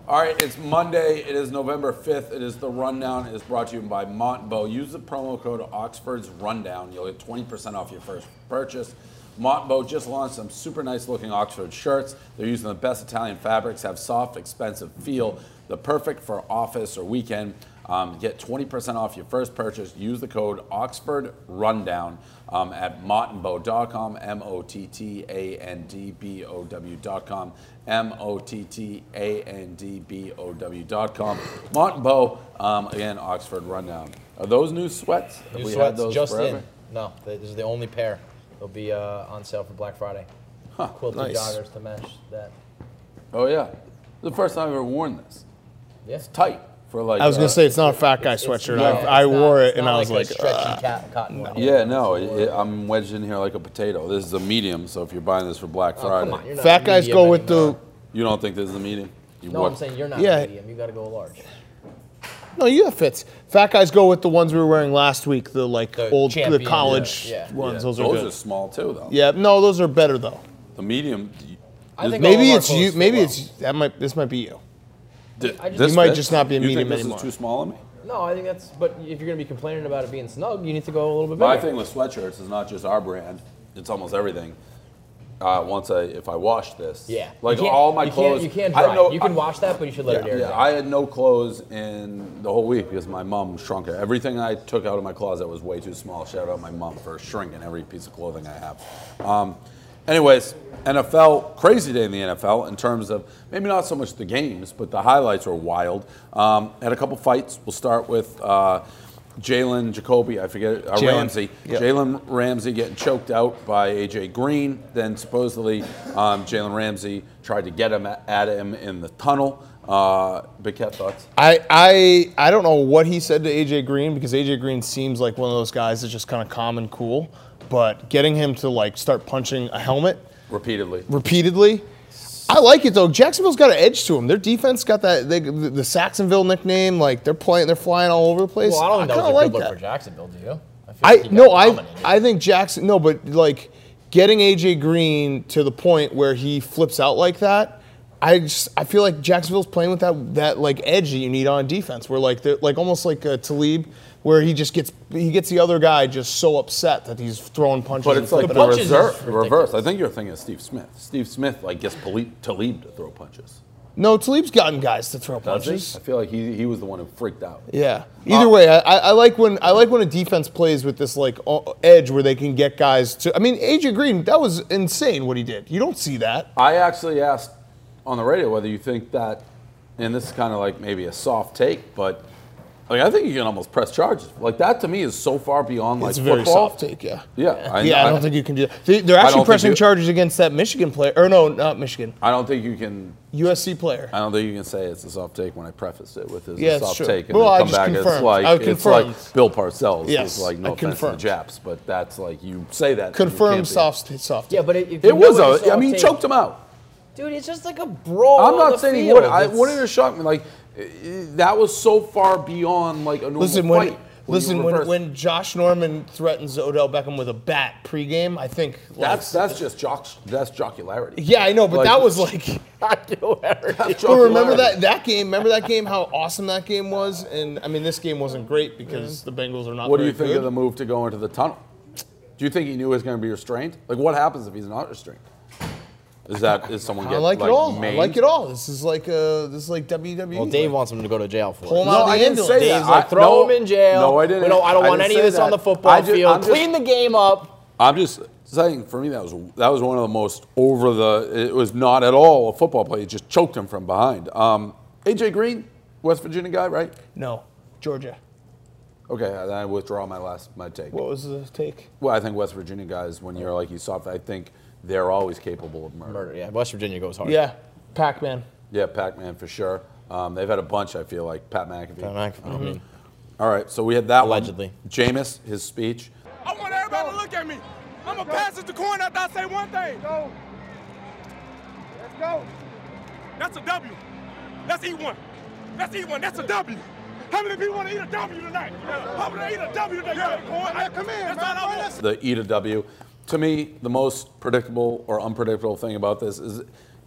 All right, it's Monday. It is November 5th. It is the Rundown. It is brought to you by Montbeau. Use the promo code Oxford's Rundown. You'll get 20% off your first purchase. Montbeau just launched some super nice looking Oxford shirts. They're using the best Italian fabrics, have soft, expensive feel. They're perfect for office or weekend. Get 20% off your first purchase. Use the code Oxford Rundown at Mottenbow.com, MOTTANDBOW.com, MOTTANDBOW.com. Montenbeau, again, Oxford Rundown. Are those new sweats? New sweats just forever? In. No, this is the only pair. They'll be on sale for Black Friday. Huh, quilted nice. joggers to match that. Oh, yeah. This is the first time I've ever worn this. Yeah. It's tight. For like, I was going to say, it's not a fat guy sweatshirt. I wore it, and I was like, a stretchy cotton one. Yeah, no, I'm wedged in here like a potato. This is a medium, so if you're buying this for Black Friday. Come on, fat guys go with the... You don't think this is a medium? I'm saying you're not medium. You got to go large. No, you have fits. Fat guys go with the ones we were wearing last week, the college ones. Those are good. Those are small too, though. Yeah, no, those are better though. The medium. I think maybe it's you. Maybe this might be you. You might just not be a medium this anymore. Is too small on me? No, I think that's. But if you're gonna be complaining about it being snug, you need to go a little bit bigger. My thing with sweatshirts is not just our brand; it's almost everything. If I wash this, like all my clothes, you can't dry. You can wash that, but you should let it air. Yeah, I had no clothes in the whole week because my mom shrunk it. Everything I took out of my closet was way too small. Shout out my mom for shrinking every piece of clothing I have. Anyways, NFL, crazy day in the NFL in terms of maybe not so much the games, but the highlights were wild. Had a couple fights. We'll start with Jalen Ramsey. Yep. Jalen Ramsey getting choked out by A.J. Green. Then supposedly Jalen Ramsey tried to get him at him in the tunnel. Big Cat, thoughts? I don't know what he said to A.J. Green because A.J. Green seems like one of those guys that's just kind of calm and cool. But getting him to like start punching a helmet repeatedly. I like it though. Jacksonville's got an edge to them. Their defense got that the Saxonville nickname. Like they're flying all over the place. Well, I don't think that was a good look for Jacksonville, do you? I think Jackson. No, but like getting AJ Green to the point where he flips out like that. I feel like Jacksonville's playing with that like edge that you need on defense, where like they're like almost like Talib, where he gets the other guy just so upset that he's throwing punches. But it's like the reverse. I think you're thinking of Steve Smith. Steve Smith like gets Talib to throw punches. No, Talib's gotten guys to throw punches. I feel like he was the one who freaked out. Yeah. Either way, I like when a defense plays with this like edge where they can get guys to. I mean, AJ Green, that was insane what he did. You don't see that. I actually asked on the radio whether you think that, and this is kind of like maybe a soft take, but like I think you can almost press charges. Like that to me is so far beyond like football. It's a very soft take, yeah. Yeah. I don't think you can do that. They're actually pressing charges against that Michigan player. Or no, not Michigan. I don't think you can. USC player. I don't think you can say it's a soft take when I prefaced it with a soft true. take. And well, then I come just back confirmed. it's like Bill Parcells. Yes, it's like no offense to the Japs, but that's like you say that. Confirmed soft. Yeah, but it was I mean, he choked him out. Dude, it's just like a brawl. I'm not saying he would. Wouldn't have shocked me. Like that was so far beyond like a normal fight. When Josh Norman threatens Odell Beckham with a bat pregame, I think that's just jocularity. Yeah, I know, but that was like jocularity. But remember that game? Remember that game? How awesome that game was? And I mean, this game wasn't great because the Bengals are not. What do you think of the move to go into the tunnel? Do you think he knew he was going to be restrained? Like, what happens if he's not restrained? Is someone getting like it all? I like it all. This is like WWE. Well, Dave wants him to go to jail for it. Pull him out of the ambulance. Dave's like, throw him in jail. No, I didn't. I don't want any of this on the football field. Clean the game up. I'm just saying, for me, that was one of the most it was not at all a football play. It just choked him from behind. A.J. Green, West Virginia guy, right? No, Georgia. Okay, I withdraw my take. What was the take? Well, I think West Virginia guys, when you're like he's soft, I think they're always capable of murder. Yeah, West Virginia goes hard. Yeah, Pac-Man. Yeah, Pac-Man for sure. They've had a bunch, I feel like. Pat McAfee. Mm-hmm. All right, so we had that Allegedly. one. Jameis, his speech. I want everybody to look at me. I'm going to pass it to Corn after I say one thing. Go. Let's go. That's a W. Let's eat one. Let's eat one. That's a W. How many people want to eat a W tonight? How many eat a W tonight? Yeah. Come in. That's all I want. The eat a W. To me, the most predictable or unpredictable thing about this is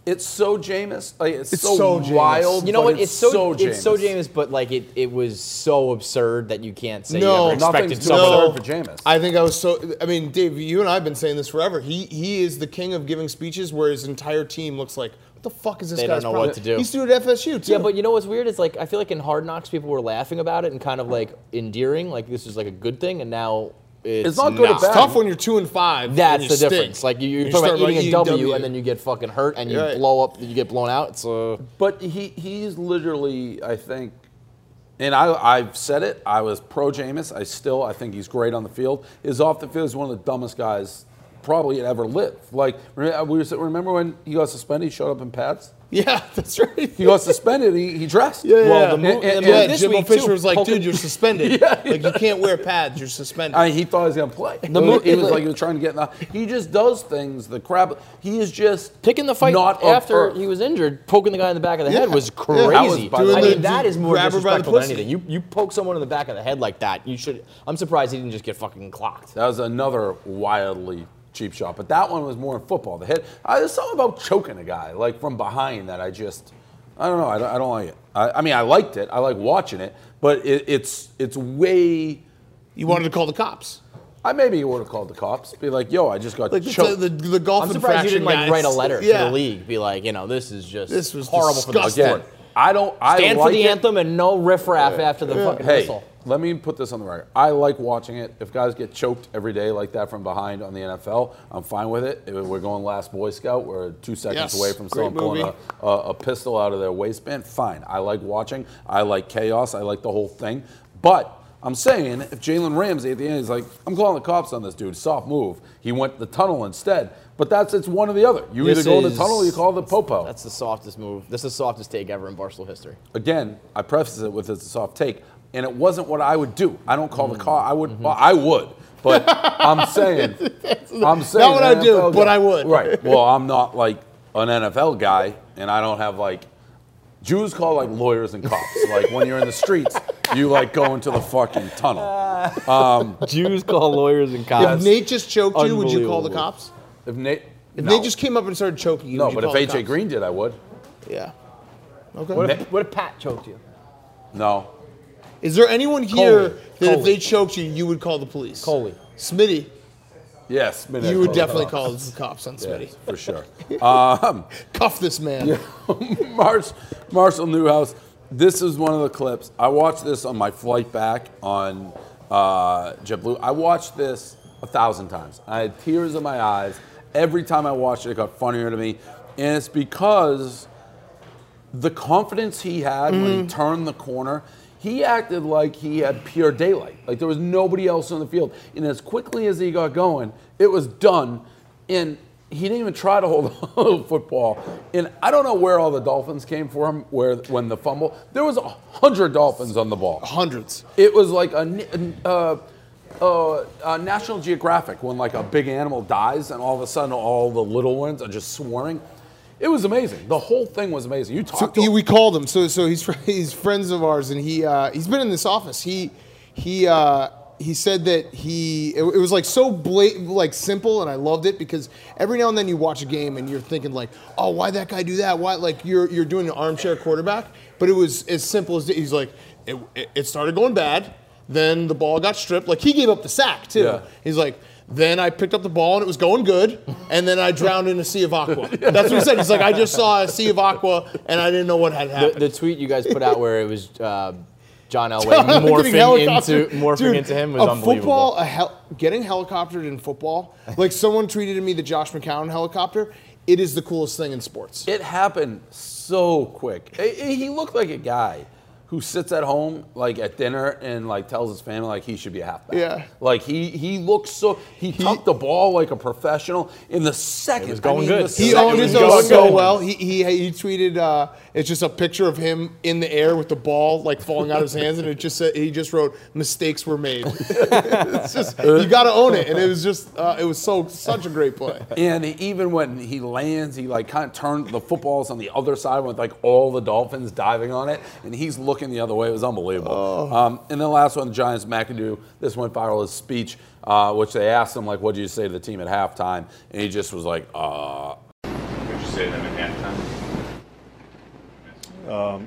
It's so Jameis. Like it's so so Jameis. wild. You know but what? It's so Jameis. Jameis, but like it was so absurd that you can't say No, you ever expected nothing's someone. too absurd for Jameis. I think I was so. I mean, Dave, you and I have been saying this forever. He is the king of giving speeches where his entire team looks like, what the fuck is this They guy's don't know problem? what to do. He's doing it at FSU too. Yeah, but you know what's weird is like I feel like in Hard Knocks people were laughing about it and kind of like endearing, like this is like a good thing, and now it's not good or it's bad. tough when you're 2-5. That's and you the stink. difference. Like you're You talking start about eating a W W. and then you get fucking hurt and you Right. blow up, you get blown out. It's But he's literally, I think, and I've said it. I was pro Jameis. I think he's great on the field. His off the field is one of the dumbest guys probably ever lived. Like remember when he got suspended? He showed up in pads. Yeah, that's right. He got suspended. He dressed. Yeah, Well, yeah. the move- And- the yeah, move this Jimbo week, Fisher too, was like, poking- dude, you're suspended. Yeah, Like, you can't wear pads. You're suspended. He thought he was gonna play. He was like he was trying to get. He just does things. The crap. He is just picking the fight not after up he was injured, poking the guy in the back of the head Yeah. was Yeah. crazy. That was, by the I way- mean, that is more Grab her by the disrespectful than pussy. anything. You poke someone in the back of the head like that, you should. I'm surprised he didn't just get fucking clocked. That was another wildly cheap shot, but that one was more in football. The hit. There's something about choking a guy like from behind that I don't know. I don't like it. I mean, I liked it. I like watching it, but it's way. You wanted to call the cops. I maybe would have called the cops. Be like, yo, I just got Like choked. the golf I'm surprised you didn't like infraction write a guys. letter Yeah. to the league, be like, this is just This was horrible for the disgusting. sport. Again, I don't. I Stand for like the it. anthem and no riffraff after the fucking Hey, whistle. let me put this on the record. I like watching it. If guys get choked every day like that from behind on the NFL, I'm fine with it. If we're going Last Boy Scout. We're 2 seconds Yes, away from great someone pulling movie. a pistol out of their waistband. Fine. I like watching. I like chaos. I like the whole thing. But I'm saying if Jalen Ramsey at the end is like, I'm calling the cops on this dude. Soft move. He went the tunnel instead. But it's one or the other. You This either go in the is- tunnel or you call the popo. That's the softest move. This is the softest take ever in Barstool history. Again, I preface it with it's a soft take, and it wasn't what I would do. I don't call the car. I would. Well, I would, but I'm saying. I'm saying. Not what I do, NFL but guy. I would. Right. Well, I'm not like an NFL guy, and I don't have like. Jews call like lawyers and cops. Like when you're in the streets, you like go into the fucking tunnel. Jews call lawyers and If cops. Nate just choked you, would you call the Unbelievable. cops? If Nate. If no. Nate just came up and started choking you, No, would you but if call the AJ cops? Green did, I would. Yeah. Okay. What if Pat choked you? No. Is there anyone here Coley. that if Coley. they choked you, you would call the police? Coley. Smitty, Yes. you would definitely call the cops on Smitty. Yes, for sure. Cuff this man. Marshall Newhouse. This is one of the clips. I watched this on my flight back on JetBlue. I watched this 1,000 times. I had tears in my eyes. Every time I watched it, it got funnier to me. And it's because the confidence he had when he turned the corner, he acted like he had pure daylight. Like there was nobody else on the field. And as quickly as he got going, it was done. And he didn't even try to hold the football. And I don't know where all the Dolphins came for him, when the fumble. There was 100 Dolphins on the ball. Hundreds. It was like a National Geographic when like a big animal dies and all of a sudden all the little ones are just swarming. It was amazing. The whole thing was amazing. You So talked to him. we called him. So he's friends of ours, and he's been in this office. He said that it was like so blatant, like simple, and I loved it because every now and then you watch a game and you're thinking like, oh, why'd that guy do that? Why? Like you're doing an armchair quarterback, but it was as simple as he's like, it started going bad, then the ball got stripped. Like he gave up the sack too. Yeah. He's like. Then I picked up the ball and it was going good, and then I drowned in a sea of aqua. That's what he said. He's like, I just saw a sea of aqua and I didn't know what had happened. The tweet you guys put out where it was John Elway Getting helicoptered. morphing Dude, into him was unbelievable. Getting helicoptered in football, like someone tweeted to me the Josh McCown helicopter, it is the coolest thing in sports. It happened so quick. He looked like a guy who sits at home like at dinner and like tells his family like he should be a halfback. Yeah. Like he looks so he tucked the ball like a professional in the second. It was going good. He Second owned his was own going so good. well. He tweeted it's just a picture of him in the air with the ball like falling out of his hands, and it just said he just wrote mistakes were made. It's just you got to own it, and it was just it was such a great play. And even when he lands, he like kind of turned the footballs on the other side with like all the Dolphins diving on it, and he's looking the other way. It was unbelievable. And then last one, the Giants, McAdoo. This went viral. His speech, which they asked him like, "What did you say to the team at halftime?" And he just was like, Did you say to them at halftime?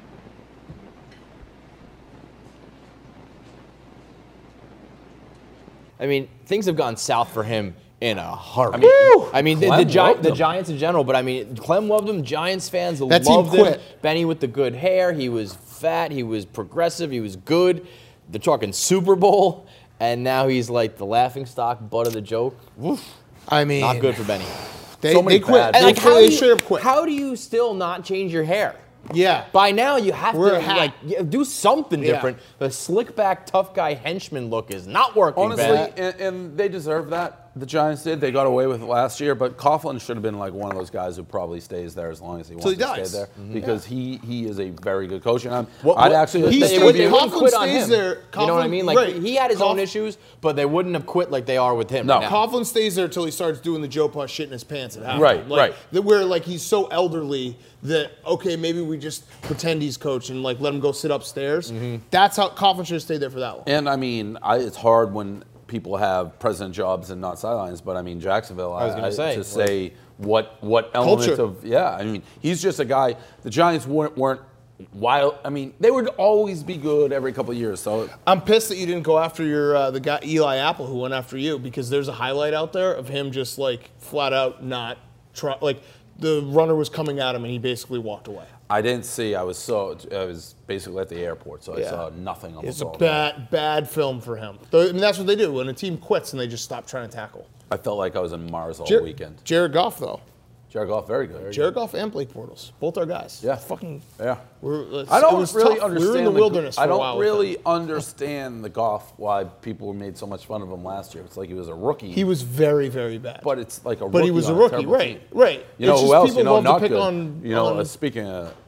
I mean, things have gone south for him in a heartbeat. Woo! I mean, the Clem loved him. Giants in general, but I mean, Clem loved him. Giants fans That team loved him. quit. Benny with the good hair. He was fat. He was progressive. He was good. They're talking Super Bowl, and now he's like the laughingstock, butt of the joke. Woof. I mean, Not good for Benny. They, So many they quit. bad- They, And like, they straight up quit. how do you still not change your hair? Yeah. By now, you have Wear to a hat. like do something Yeah. different. The slick back, tough guy henchman look is not working. Honestly, Ben. and they deserve that. The Giants did. They got away with it last year, but Coughlin should have been like one of those guys who probably stays there as long as he wants he to dies. stay there because he is a very good coach. And What- I'd what- actually He's they They wouldn't Coughlin quit on stays him. there. You know what I Coughlin- mean? Like right. he had his own Cough- issues, but they wouldn't have quit like they are with him. No. right now. Coughlin stays there until he starts doing the Joe Puss shit in his pants at halftime. Right, right. Where like he's so elderly that okay, maybe we just pretend he's coach and like let him go sit upstairs. That's how Coughlin should have stayed there for that long. And I mean, it's hard when people have president jobs and not sidelines, but I mean, Jacksonville, I was gonna say, to say what elements Culture. of, yeah, I mean, he's just a guy, the Giants weren't wild, I mean, they would always be good every couple of years, so. I'm pissed that you didn't go after your the guy Eli Apple who went after you because there's a highlight out there of him just like flat out not try like the runner was coming at him and he basically walked away. I didn't see, I was basically at the airport, so I Yeah. saw nothing on It's the a ball. bad film for him. I mean, that's what they do when a team quits and they just stop trying to tackle. I felt like I was in Mars all Jared, weekend. Jared Goff though. Jared Goff, very good. Jared Goff and Blake Bortles, both our guys. Yeah. Fucking. Yeah. It I don't was really tough. understand. We were in the wilderness for I a don't while. with really him. understand the Goff why people made so much fun of him last year. It's like he was a rookie. He was very, very bad. but it's like a rookie. But he was a on rookie, terrible right? team. Right. You know It's who just else? people You know, love to not pick good. on. You know, on- speaking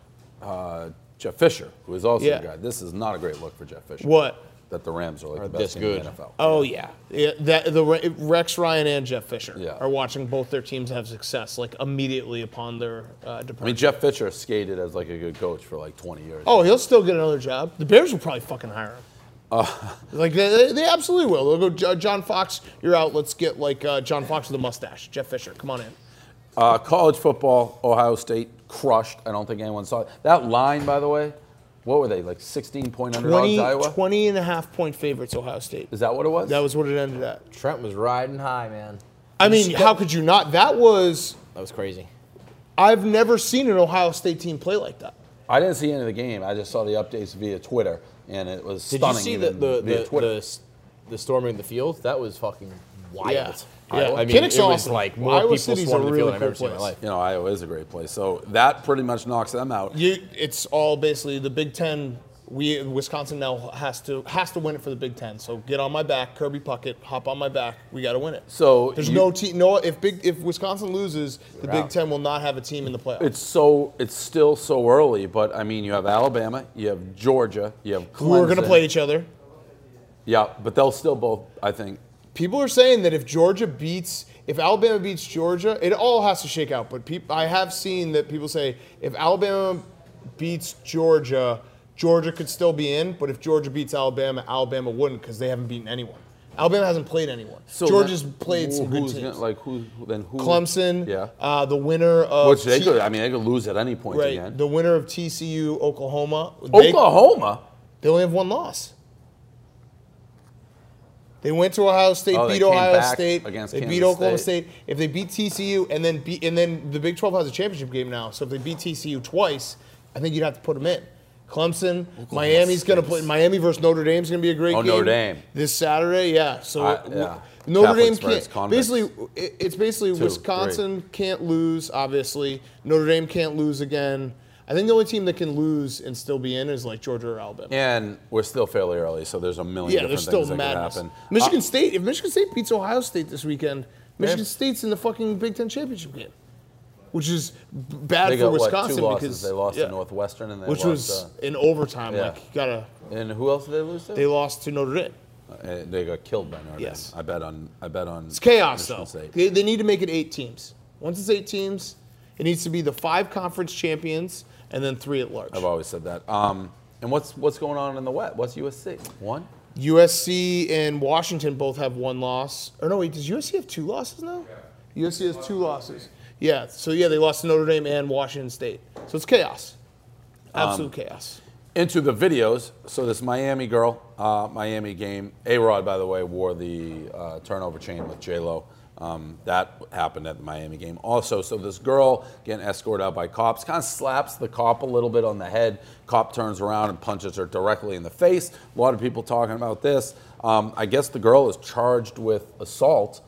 of Jeff Fisher, who is also Yeah. a guy. This is not a great look for Jeff Fisher. What? That the Rams are like Are the best this team good. in the NFL. Oh yeah, Rex Ryan and Jeff Fisher Yeah. are watching both their teams have success like immediately upon their departure. I mean, Jeff Fisher skated as like a good coach for like 20 years. Oh, he'll still get another job. The Bears will probably fucking hire him. Like they absolutely will. They'll go, John Fox, you're out. Let's get like John Fox with a mustache. Jeff Fisher, come on in. College football, Ohio State crushed. I don't think anyone saw it. That line, by the way, what were they, like 16-point underdogs, Iowa? 20 and a half point favorites, Ohio State. Is that what it was? That was what it ended at. Trent was riding high, man. I mean, how could you not? That was, That was crazy. I've never seen an Ohio State team play like that. I didn't see any of the game. I just saw the updates via Twitter, and it was Did stunning. you see even via Twitter. the storming the field? That was fucking wild. Yeah. I mean, Kinnick's it was awesome. like more Iowa people City's a swarming the really field than I've cool ever seen in my place. life. You know, Iowa is a great place. So that pretty much knocks them out. It's all basically the Big Ten. Wisconsin now has to win it for the Big Ten. So get on my back, Kirby Puckett, hop on my back. We got to win it. So There's you- no team. No, if Wisconsin loses, the You're Big out. Ten will not have a team in the playoffs. It's still so early, but I mean, you have Alabama, you have Georgia, you have Clemson. Who are going to play each other? Yeah, but they'll still both, I think. People are saying that if Alabama beats Georgia, it all has to shake out. But I have seen that people say if Alabama beats Georgia, Georgia could still be in. But if Georgia beats Alabama, Alabama wouldn't because they haven't beaten anyone. Alabama hasn't played anyone. So Georgia's then played some good who's teams. who? Clemson, Yeah. the winner of Which they could. I mean, they could lose at any point right, again. the winner of TCU, Oklahoma. Oklahoma. They only have one loss. They went to Ohio State, Oh, they beat came Ohio back State. against They beat Kansas Oklahoma State. State. If they beat TCU and then the Big 12 has a championship game now, so if they beat TCU twice, I think you'd have to put them in. Clemson, Miami's going to play. Miami versus Notre Dame's going to be a great game. Notre Dame. This Saturday, yeah. So yeah. Notre Catholics Dame versus can't. convicts. Basically, it's basically Wisconsin can't lose. Obviously, Notre Dame can't lose again. I think the only team that can lose and still be in is like Georgia or Alabama. And we're still fairly early, so there's a million Yeah, different there's still things that madness. could happen. Michigan State. If Michigan State beats Ohio State this weekend, Michigan State's in the fucking Big Ten championship game, which is bad They for got Wisconsin two losses. because They lost yeah, to Northwestern and they which lost. was in overtime. yeah. Like you gotta. And who else did they lose to? They lost to Notre Dame. They got killed by Notre Dame. Yes. I bet on. It's chaos Michigan though. State. They need to make it 8 teams. Once it's 8 teams, it needs to be the 5 conference champions and then 3 at large. I've always said that. And what's going on in the West? What's USC? One? USC and Washington both have 1 loss. Or no, wait, does USC have 2 losses now? USC has 2 losses. Yeah. So yeah, they lost to Notre Dame and Washington State. So it's chaos. Absolute chaos. Into the videos. So this Miami girl, Miami game. A-Rod, by the way, wore the turnover chain with J-Lo. That happened at the Miami game. Also, so this girl getting escorted out by cops kind of slaps the cop a little bit on the head. Cop turns around and punches her directly in the face. A lot of people talking about this. I guess the girl is charged with assault.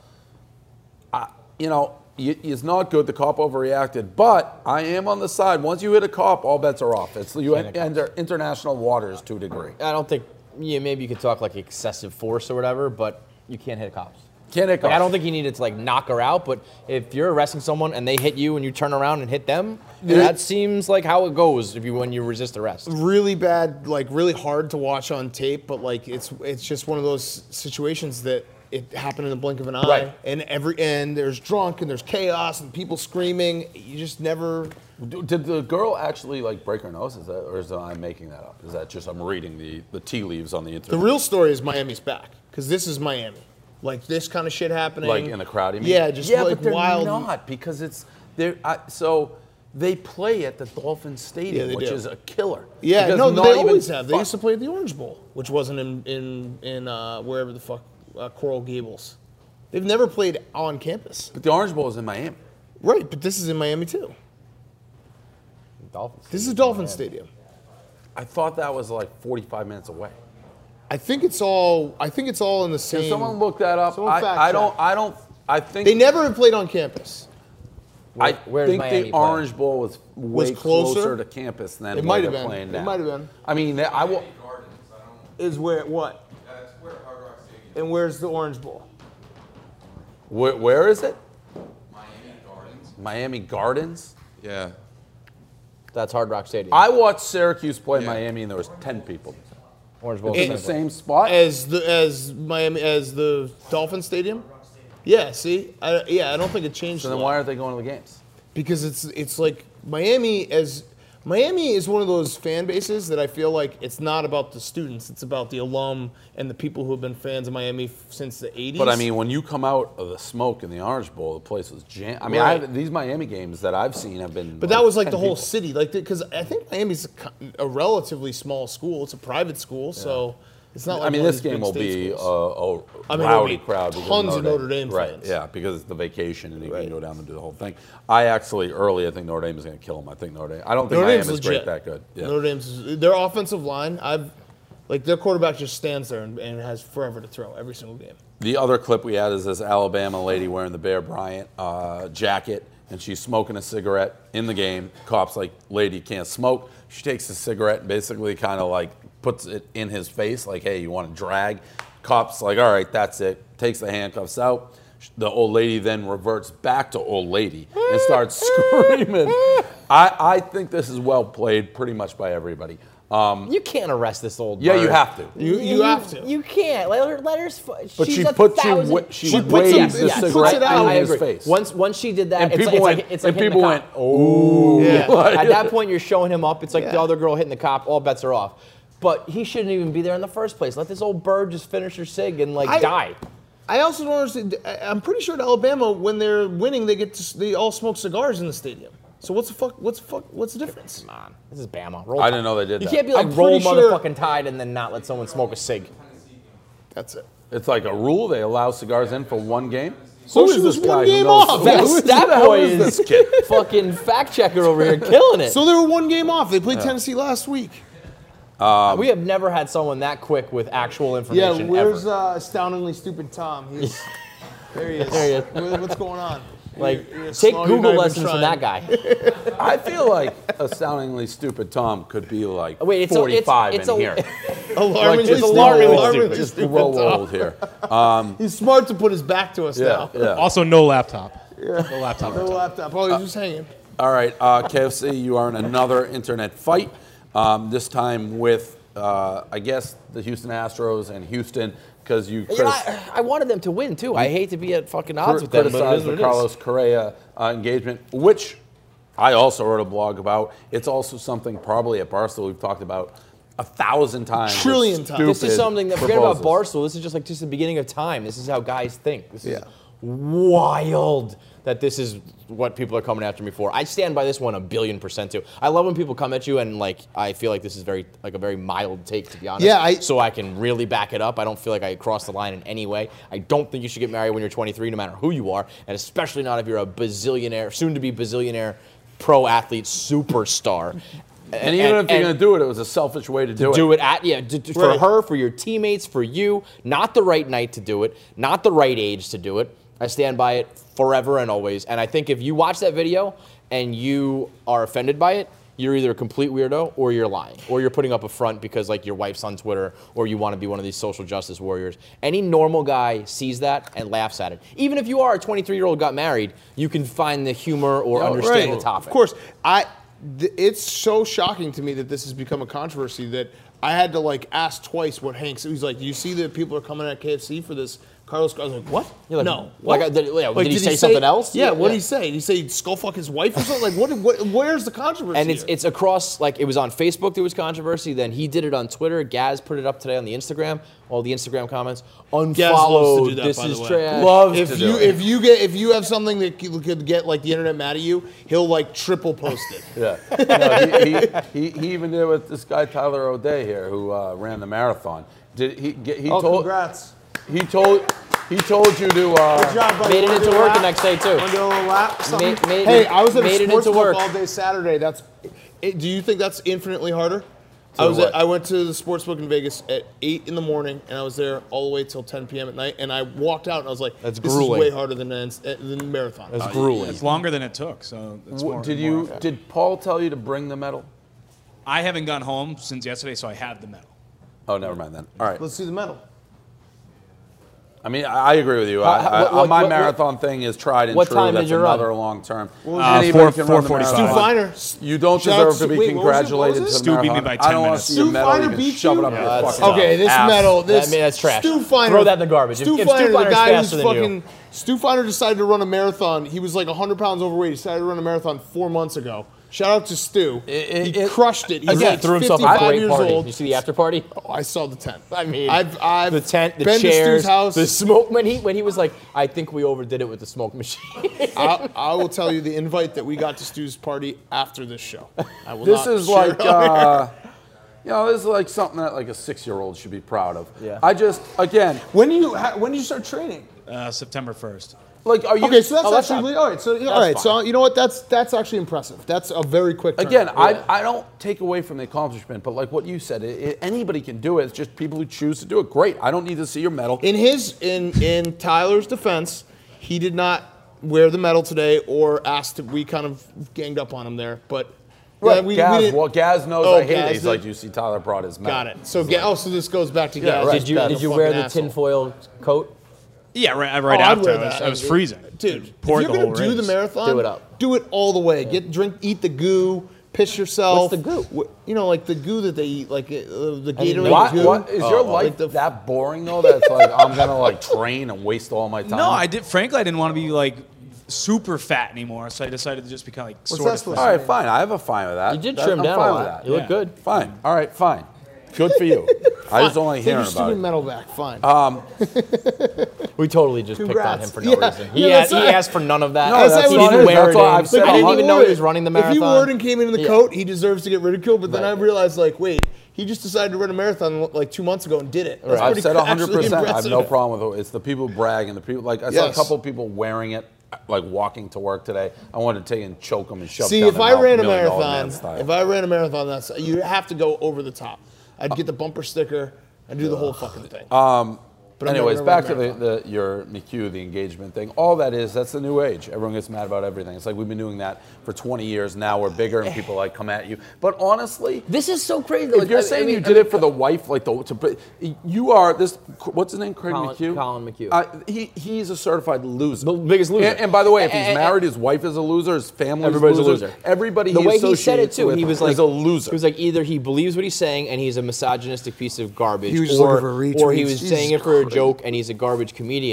It's not good. The cop overreacted, but I am on the side. Once you hit a cop, all bets are off. It's you enter international waters to a degree. I don't think. Yeah, maybe you could talk like excessive force or whatever, but you can't hit cops. Can't hit cops. I don't think you needed to like knock her out, but if you're arresting someone and they hit you and you turn around and hit them, that seems like how it goes when you resist arrest. Really bad, like really hard to watch on tape, but like it's just one of those situations that it happened in the blink of an eye. Right. And there's drunk and there's chaos and people screaming. You just never. Did the girl actually like break her nose? Or is I making that up? Is that just I'm reading the tea leaves on the internet? The real story is Miami's back because this is Miami. Like this kind of shit happening. Like in the crowd, you mean? Yeah, just like but they're wild. not because it's there. So they play at the Dolphin Stadium, Yeah, which do. is a killer. Yeah, Because no, not they even always have. They fun. used to play at the Orange Bowl, which wasn't in wherever the fuck Coral Gables. They've never played on campus. But the Orange Bowl is in Miami. Right, but this is in Miami too. Dolphins. This is Dolphin Stadium. I thought that was like 45 minutes away. I think it's all in the same. Can someone look that up? Someone fact I think They never have played on campus. Where's think Miami the play? Orange Bowl was way closer? closer to campus than It where might have they're been. playing It now. might have been. I mean, I will. Is where what? That's where Hard Rock Stadium. And where's the Orange Bowl? Where is it? Miami Gardens. Miami Gardens. Yeah. That's Hard Rock Stadium. I watched Syracuse play Yeah. Miami, and there was 10 people Orange Bowl. in the same spot. As the Dolphin Stadium? Yeah. See, I don't think it changed. So a then lot. why aren't they going to the games? Because it's like Miami is one of those fan bases that I feel like it's not about the students, it's about the alum and the people who have been fans of Miami since the 80s. But I mean, when you come out of the smoke in the Orange Bowl, the place was jammed. I mean, Right. these Miami games that I've seen have been. But that was like 10 the whole people. city, like because I think Miami's a relatively small school. It's a private school, so it's not like I mean, one of this these game big will state be schools. a I mean, there'll rowdy be crowd. because tons of Notre Dame right? fans. Yeah, because it's the vacation and you Right. can go down and do the whole thing. I think Notre Dame is going to kill them. I think Notre Dame. I don't think Notre Miami Dame's is great legit. that good. Yeah. Notre Dame's their offensive line. Their quarterback just stands there and has forever to throw every single game. The other clip we had is this Alabama lady wearing the Bear Bryant jacket, and she's smoking a cigarette in the game. Cops like, lady, you can't smoke. She takes the cigarette and basically kind of like puts it in his face, like, hey, you want to drag? Cops like, all right, that's it. Takes the handcuffs out. The old lady then reverts back to old lady and starts screaming. I think this is well played pretty much by everybody. You can't arrest this old Yeah, bird. you have to. You have to. You can't. Let her. But she's she a puts thousand- she puts waves it- the yeah, puts cigarette it out. in I his agree. face. Once she did that, And it's people like, went, it's like and hitting people the went, cop. oh. Yeah. At that point, you're showing him up. It's like the Yeah. other girl hitting the cop. All bets are off. But he shouldn't even be there in the first place. Let this old bird just finish her cig and die. I also don't understand. I'm pretty sure at Alabama, when they're winning, they all smoke cigars in the stadium. So what's the difference? Come on, this is Bama. Roll I Tide. didn't know they did You that. can't be like I'm roll pretty sure- motherfucking Tide and then not let someone smoke a cig. That's it. It's like a rule. They allow cigars in for one game. So Who she is was this one guy who game knows- off. who That- is- that who the hell boy is is this kid? fucking fact checker over here, killing it. So they were one game off. They played Tennessee last week. We have never had someone that quick with actual Yeah, information where's ever. astoundingly stupid Tom? There he is. There he is. What's going on? Like, You're take slow, you're Google not even lessons from that trying. guy. I feel like astoundingly stupid Tom could be like Wait, it's 45 it's in here. Alarmingly Like, just stupid. alarmingly Alarmingly Just stupid grow Tom. old here. He's smart to put his back to us Yeah, now. yeah. Also, no laptop. No laptop. No laptop. Oh, he's just hanging. All right, KFC, you are in another internet fight. This time with, I guess, the Houston Astros and Houston, because you You know, I wanted them to win too. I hate to be at fucking odds with them, but it is criticized what the it is. Carlos Correa engagement, which I also wrote a blog about. It's also something probably at Barstool we've talked about 1,000 times. Trillion times. This is Stupid something that forget about proposals. Barstool. This is just the beginning of time. This is how guys think. This is wild that this is what people are coming after me for. I stand by this one 1,000,000,000% too. I love when people come at you and like I feel like this is a very mild take, to be honest. Yeah, so I can really back it up. I don't feel like I crossed the line in any way. I don't think you should get married when you're 23, no matter who you are, and especially not if you're a bazillionaire, soon to be bazillionaire, pro athlete superstar. And even if you're going to do it, it was a selfish way to do it. Do it for her, for your teammates, for you. Not the right night to do it. Not the right age to do it. I stand by it forever and always. And I think if you watch that video and you are offended by it, you're either a complete weirdo or you're lying. Or you're putting up a front because like your wife's on Twitter or you want to be one of these social justice warriors. Any normal guy sees that and laughs at it. Even if you are a 23-year-old got married, you can find the humor or understand the topic. Of course. It's so shocking to me that this has become a controversy that I had to like ask twice what Hank said. He's like, "You see that people are coming at KFC for this Carlos?" I was like, "What? You're like, no. Like, What? did he say something else? Yeah. What did he say? Did he say skull fuck his wife or something? Like, what? Where's the controversy? And here? it's across, like, it was on Facebook, there was controversy. Then he did it on Twitter. Gaz put it up today on the Instagram. All the Instagram comments. Gaz loves to Unfollowed. do that, This by the is way. trash. Loves if to you do it. if you have something that could get like the internet mad at you, he'll like triple post it. Yeah. No, he even did it with this guy Tyler O'Day here, who ran the marathon. Congrats. He told you to. Good job, buddy. Made it Wanna into do a work the lap? next day, too. Wanna do a little lap? Something? Made I was at made a it sports into book work. all day Saturday. Do you think that's infinitely harder? What? I went to the sports book in Vegas at 8 in the morning, and I was there all the way till 10 p.m. at night. And I walked out, and I was like, That's "This grueling. is way harder than the marathon." That's grueling. It's longer than it took, so it's more. Did Paul tell you to bring the medal? I haven't gone home since yesterday, so I have the medal. Oh, never mind then. All right. Let's see the medal. I mean, I agree with you. My marathon thing is tried and what true. time That's did you run? another long term. was Anybody can run the 4:45. marathon. Stu Feiner. You don't Shout out deserve to be wait, what was it? congratulated What was to it? the Stu beat me marathon. by I 10 don't want to minutes. see your Stu medal. You Feiner can beat shove you? it up your that's fucking Okay, this ass. medal. That's trash. Stu Feiner. Throw that in the garbage. Stu If Stu Feiner, the Feiner's guy who's faster than you. fucking. Stu Feiner decided to run a marathon. He was like 100 pounds overweight. He decided to run a marathon 4 months ago. Shout out to Stu. He crushed it. He's Again, like threw himself a 55 great years party. old. You see the after party? Oh, I saw the tent. I mean, I've the tent, the been chairs, to Stu's house. the smoke. When he was like, I think we overdid it with the smoke machine. I will tell you the invite that we got to Stu's party after this show. I will This not is share like, it on here. this is like something that like a 6-year-old should be proud of. Yeah. I just, again, When do you start training? September 1st. like, are you? Okay, so that's that's actually not- all right. So all right, so you know what? That's actually impressive. That's a very quick. Again, turnaround. I don't take away from the accomplishment, but like what you said, anybody can do it. It's just people who choose to do it. Great. I don't need to see your medal. in Tyler's defense, he did not wear the medal today or asked. We kind of ganged up on him there, but Right. we Gaz, didn't. well, Gaz knows Oh, I hate Gaz it. He's did? like, you see, Tyler brought his medal. Got it. So so this goes back to Yeah, Gaz. right. Did you Gaz is a wear fucking the asshole. tinfoil coat? Yeah, right I'd after. wear I was, that. I was freezing. Dude, if Poured you're the gonna whole do the race. marathon, Do it up. Do it all the way. Eat the goo. Piss yourself. What's the goo? You know, like the goo that they eat, like the didn't Gatorade know. goo. What is your life like that boring though? That's like I'm gonna like train and waste all my time. No, I did. Frankly, I didn't want to be like super fat anymore, so I decided to just become like sort that of supposed fat. All right, fine. I have a fine with that. You did That- trim I'm down a fine lot. with that. You look Yeah. good. Fine. All right, fine. Good for you. I just don't like Take hearing your about stupid it. medal back. Fine. We totally just picked on Congrats. him for no Yeah. reason. Yeah, He that's asked for none of that. No, As that's I he was- didn't wear that's it. why in. I've said I didn't I'll even know he was running the marathon. If he wore it and came in the Yeah. coat, he deserves to get ridiculed. But then Right. I realized, like, wait, he just decided to run a marathon like 2 months ago and did it. That's I've pretty said actually 100%. I have impressive. no problem with it. It's the people bragging. The people like I saw a Yes. couple of people wearing it, like walking to work today. I wanted to take and choke them and shove. See, down if their I mouth, ran a $1 million man marathon, style. if I ran a marathon, that's you have to go over the top. I'd get the bumper sticker and do the whole fucking thing. But I'm Anyways, never back gonna to run a marathon. your McHugh, the engagement thing. All that is, that's the new age. Everyone gets mad about everything. It's like we've been doing that for 20 years. Now we're bigger and people like come at you. But honestly, This is so crazy. if you're saying you did it for the wife, like you are this. What's his name? Craig Colin- McHugh. Colin McHugh. He's a certified loser. The biggest loser. And by the way, if he's And- married, his wife is a loser. His family Everybody's is a loser. Everybody the he way he said it associates too, with he was like is a loser. He was like either he believes what he's saying and he's a misogynistic piece of garbage, He was just or looking for he retweets. was Jesus saying it for a Christ. joke and he's a garbage comedian.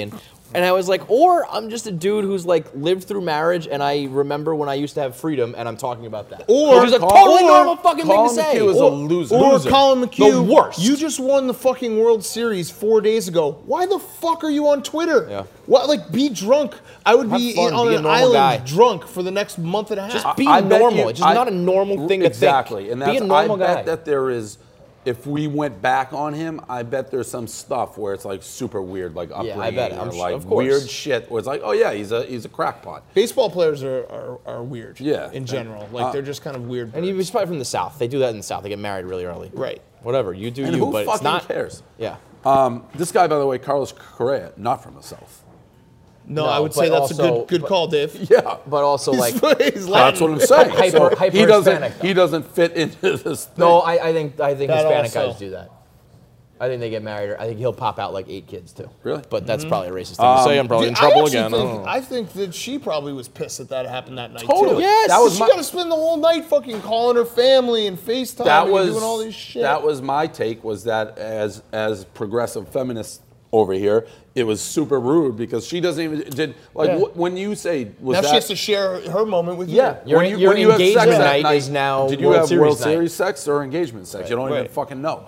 And I was like, or I'm just a dude who's like lived through marriage, and I remember when I used to have freedom, and I'm talking about that. Or which is a totally normal fucking thing to Colin say. McHugh is a loser. Or Colin McHugh, The worst. You just won the fucking World Series 4 days ago. Why the fuck are you on Twitter? Yeah. What? Like, be drunk. I would Have be fun, on be a an normal island guy. drunk for the next month and a half. Just be I bet normal. you- It's just not a normal thing to exactly. think. And that's, be a normal I guy. bet that there is, if we went back on him, I bet there's some stuff where it's like super weird, like upbringing, I bet. or I'm like of course. weird shit where it's like, oh yeah, he's a crackpot. Baseball players are weird. Yeah. In general, like they're just kind of weird. And he was probably from the South. They do that in the South. They get married really early. Right. Whatever. You do And you, who but fucking it's not. cares? Yeah. This guy, by the way, Carlos Correa, not from the South. No, No, I would say but that's a also- good call, Dave. Yeah. But also, like, He's That's Latin. what I'm saying. Hyper he doesn't. Hispanic, though. He doesn't fit into this. Thing. no, I think That Hispanic also. guys do that. I think they get married. I think he'll pop out like 8 kids too. Really? But that's probably a racist thing to say. I'm probably in I trouble actually again. Think, I think that she probably was pissed that happened that night Totally. too. Yes. That was She my. got to spend the whole night fucking calling her family and FaceTime That and was doing all this shit. That was my take. Was that as progressive feminists over here, it was super rude because she doesn't even did like Yeah. when you say was now that she has to share her moment with yeah you. Your- your have sex engagement that night is now did you World have Series World night. Series sex or engagement sex? You don't even Right. fucking know.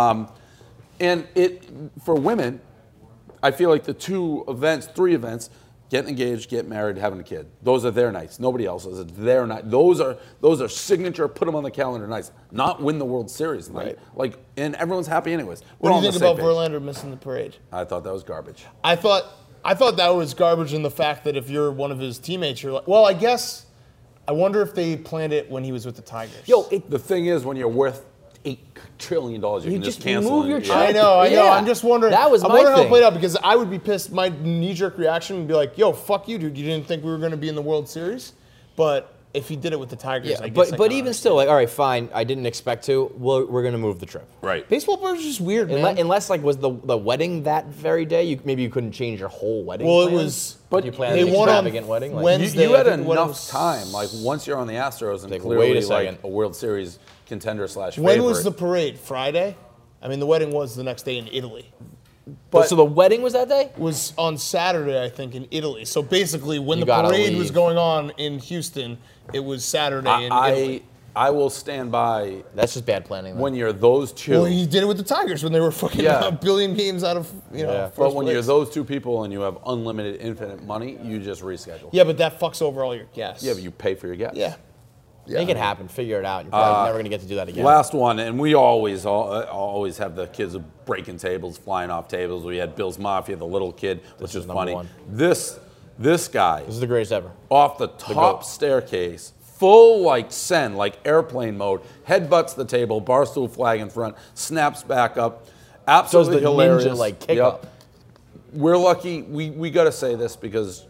And it for women, I feel like the 3 events. Getting engaged, getting married, having a kid. Those are their nights. Nobody else's. It's their night. Those are signature. Put them on the calendar nights. Not win the World Series night. Right. Like, and everyone's happy anyways. What We're do you all think on the about same page. Verlander missing the parade? I thought that was garbage. I thought that was garbage in the fact that if you're one of his teammates, you're like, well, I guess. I wonder if they planned it when he was with the Tigers. Yo, The thing is, when you're worth $8 trillion, you can just cancel move it. your Yeah. trip. I know. Yeah. I'm just wondering. That was I'm my wondering how it thing. played out because I would be pissed. My knee-jerk reaction would be like, "Yo, fuck you, dude. You didn't think we were going to be in the World Series?" But if he did it with the Tigers, yeah, I guess. but even still, like, all right, fine. I didn't expect to. We're gonna move the trip. Right. baseball players are just weird, man. Unless like was the wedding that very day, maybe you couldn't change your whole wedding. Well, it plans? was- But you planned they an won on extravagant wedding. Like, Wednesday. You had I think when it enough was- time. Like, once you're on the Astros and Like, clearly wait a second. like a World Series contender / favorite. When was the parade? Friday. I mean, the wedding was the next day in Italy. but so the wedding was that day. It was on Saturday, I think, in Italy. So basically, when You the gotta parade was leave. going on in Houston, it was Saturday in Italy. I will stand by That's just bad planning. Then. when you're those two. Well, he did it with the Tigers when they were fucking Yeah. a billion games out of Yeah. first but when place. you're those two people and you have unlimited, infinite money, you just reschedule. Yeah, but that fucks over all your guests. Yeah, but you pay for your gas. Yeah. Make it happen. Figure it out. You're probably never gonna get to do that again. Last one, and we always have the kids breaking tables, flying off tables. We had Bill's Mafia, the little kid, which is is number funny. one. This guy This is the greatest ever. off the top goat. staircase, full like send, like airplane mode, headbutts the table, barstool flag in front, snaps back up. Absolutely the hilarious. ninja, like, kick up. We're lucky. We got to say this because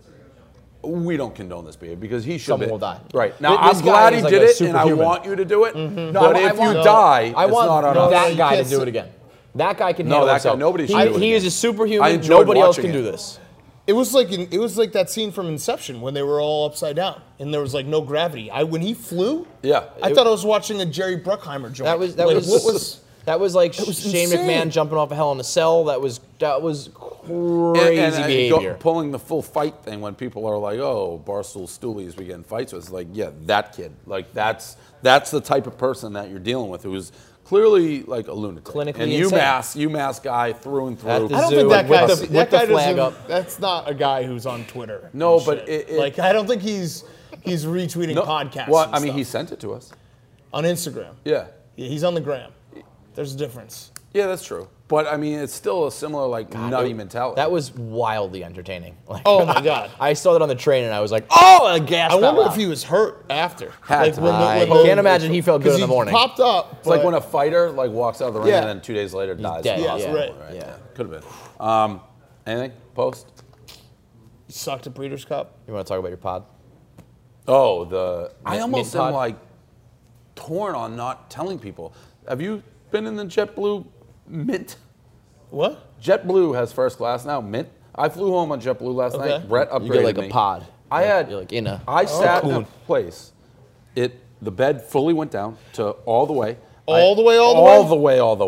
we don't condone this behavior because he should. Someone will die. Right now, This I'm guy glad he is like did a it, and I superhuman. want you to do it. No, But I if you want- die, I it's want not on no, us. that you guy to can't do say- it again. That guy can No, handle that guy- himself. nobody should he, do it he is again. a I superhuman. enjoyed Nobody else watching can it. do this. It was like that scene from Inception when they were all upside down and there was like no gravity. When he flew, Yeah. I thought I was watching a Jerry Bruckheimer joint. That was like, what was that was like was Shane insane. McMahon jumping off a Hell in a Cell. That was And- crazy and behavior. pulling the full fight thing when people are like, "Oh, Barstool Stoolies, we get in fights with." It's like, yeah, that kid. Like that's the type of person that you're dealing with who's clearly like a lunatic. Clinically and insane. UMass guy through and through. At the I don't zoo think that and guy. with the That guy flag doesn't. up. That's not a guy who's on Twitter. No, and but shit. it- like I don't think he's retweeting podcasts. Well, and I mean, stuff. he sent it to us. on Instagram. Yeah. Yeah, he's on the gram. There's a difference. Yeah, that's true. But I mean, it's still a similar like nutty mentality. That was wildly entertaining. Like, Oh my God. I saw that on the train and I was like, oh, a gas. I wonder fell if out. he was hurt after. Had to be. I can't imagine he felt good 'cause in the he morning. Popped up. It's like when a fighter like walks out of the ring Yeah. and then 2 days later dies. dead. It's Yeah, possible, right. Yeah. Could have been. Anything? Post? he sucked at Breeders' Cup. You want to talk about your pod? Oh, the. I Mint almost am pod? like torn on not telling people. Have you been in the JetBlue Mint? What? JetBlue has first class now. Mint. I flew home on JetBlue last Okay. night. Brett upgraded You get like me. a pod. I had. You're like in a. I sat in a cocoon. place. The bed fully went down to all the way. All the way, all the all way? the way, all the way.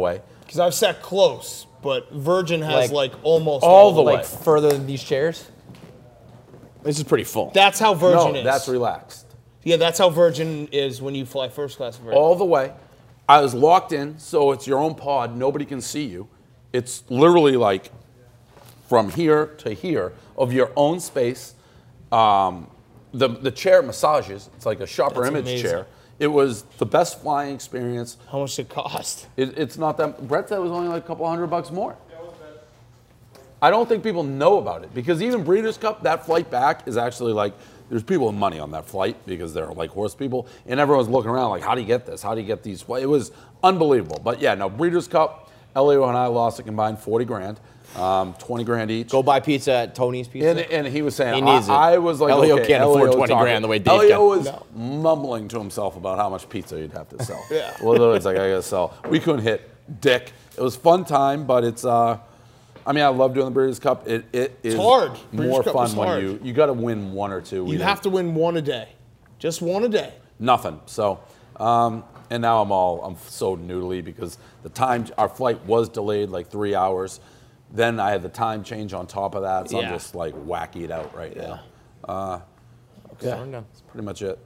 Because I've sat close, but Virgin has Like, almost all the Like way. further than these chairs. This is pretty full. That's how Virgin No, is. that's relaxed. Yeah, that's how Virgin is when you fly first class Virgin. All the way. I was locked in, so it's your own pod. Nobody can see you. It's literally like from here to here of your own space. The chair massages. It's like a Shopper That's Image amazing. chair. It was the best flying experience. How much did it cost? It's not that. Brett said it was only like a couple $100 more. I don't think people know about it because even Breeders' Cup, that flight back is actually like, there's people with money on that flight because they're like horse people, and everyone's looking around like, how do you get this? How do you get these? It was unbelievable. But yeah, no, Breeders' Cup, Elio and I lost a combined 40 grand, 20 grand each. Go buy pizza at Tony's Pizza. And he was saying, He needs it. I was like, Elio okay, can't afford Elio 20 talking. grand the way Dave Elio can. was mumbling to himself about how much pizza he'd have to sell. Yeah. Literally, it's like, I gotta sell. We couldn't hit dick. It was a fun time, but it's, I mean, I love doing the Breeders' Cup. It is hard. more Breeders' Cup fun is when hard. you got to win one or two. You have to win one a day. Just one a day. Nothing. So, and now I'm so noodly because the time, our flight was delayed like 3 hours. Then I had the time change on top of that, so Yeah. I'm just like wacky it out right now. Okay. That's pretty much it.